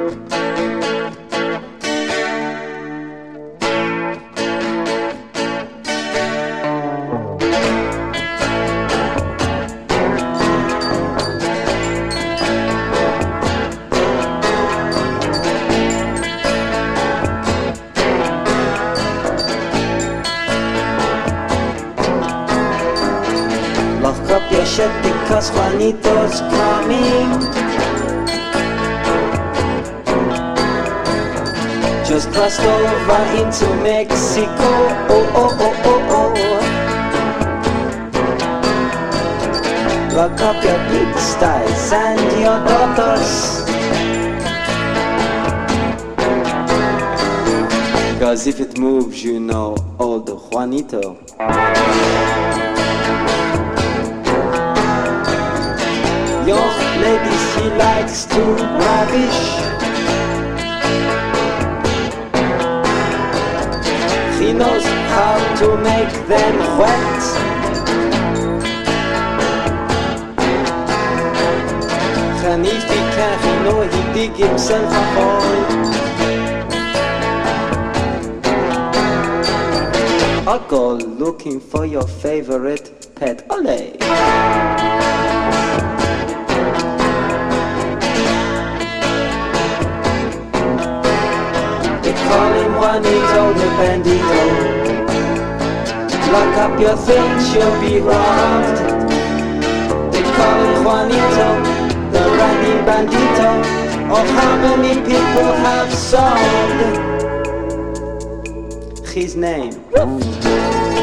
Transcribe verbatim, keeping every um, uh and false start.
Lock up your shit because Juanito's coming. Just crossed over into Mexico. Oh, oh, oh, oh, oh. Lock up your pigsties and your daughters, 'cause if it moves, you know, old Juanito. Your lady, she likes to ravish. He knows how to make them wet. And if he can't, he know he dig himself a hole. I'll go looking for your favorite pet. Ole! Call him Juanito the Bandito. Lock up your things, you'll be robbed. They call him Juanito the Randy Bandito. Oh, how many people have solved his name?